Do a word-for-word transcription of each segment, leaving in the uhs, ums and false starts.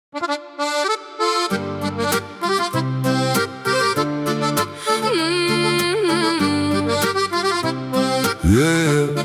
Yeah.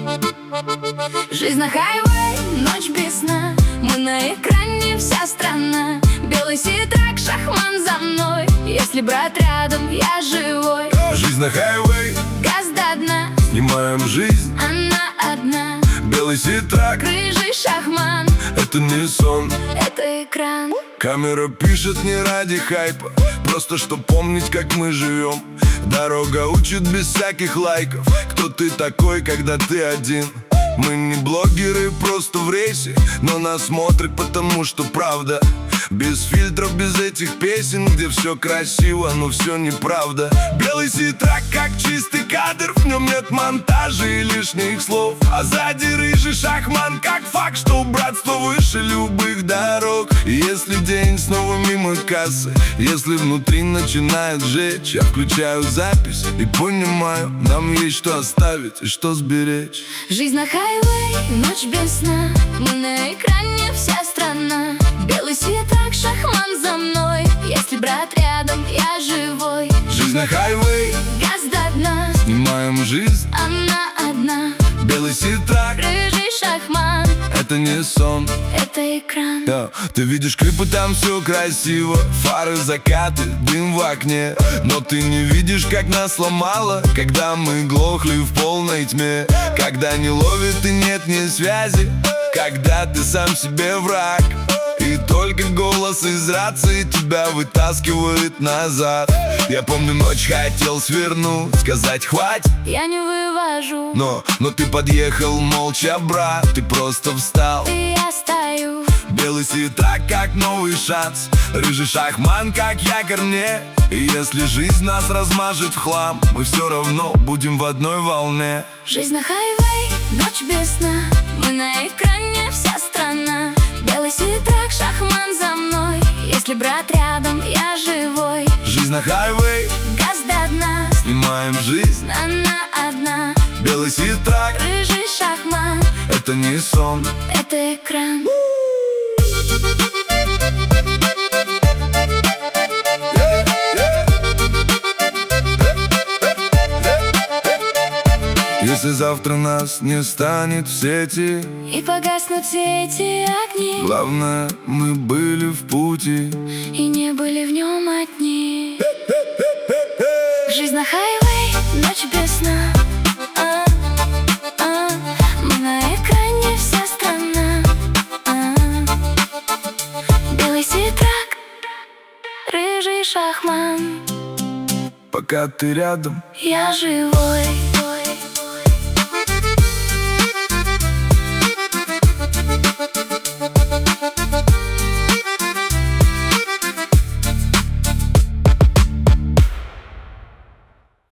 Жизнь на хайвей, ночь без сна. Мы на экране, вся страна. Белый ситрак, шахман за мной. Если брат рядом, я живой. Жизнь на хайвей, газ до дна. снимаем жизнь, она одна. белый ситрак, рыжий шахман. это не сон, это экран. Камера пишет не ради хайпа, просто чтоб помнить, как мы живем. Дорога учит без всяких лайков. Кто ты такой, когда ты один? Мы не блогеры, просто в рейсе, но нас смотрят, потому что правда. Без фильтров, без этих песен, где все красиво, но все неправда. Белый ситрак, как чистый кадр, в нем нет монтажа и лишних слов. А сзади рыжий шахман, как факт, что братство выше любых дорог. И если день снова мимо кассы, если внутри начинает жечь, я включаю запись и понимаю, нам есть что оставить и что сберечь. Жизнь на хайвей, ночь без сна. Мы на экране, вся страна. Белый ситрак, шахман за мной. Если брат рядом, я живой. Жизнь на хайвей, газ до дна. снимаем жизнь, она одна. белый ситрак, рыжий шахман, это не сон, это экран. yeah. Ты видишь клипы, там все красиво, фары, закаты, дым в окне. Но ты не видишь, как нас сломало, когда мы глохли в полной тьме. Когда не ловит и нет ни связи, когда ты сам себе враг. И только голос из рации тебя вытаскивает назад. Я помню, ночь хотел свернуть, сказать хватит, я не вывожу. Но, но ты подъехал молча, брат, ты просто встал. И я стою. Белый ситрак, как новый шанс, рыжий шахман, как якорь мне. И если жизнь нас размажет в хлам, мы все равно будем в одной волне. Жизнь на хайвей, ночь без сна. Мы на экране, вся страна. Белый ситрак, шахман за мной. Если брат рядом, я живой. Жизнь на хайвей, газ до дна. снимаем жизнь, она одна. белый ситрак, рыжий шахман, это не сон, это экран. Если завтра нас не станет в сети и погаснут все эти огни, главное, мы были в пути и не были в нем одни. Жизнь на хайвей, ночь без сна. а, а, Мы на экране, вся страна. а, Белый ситрак, рыжий шахман, пока ты рядом, я живой.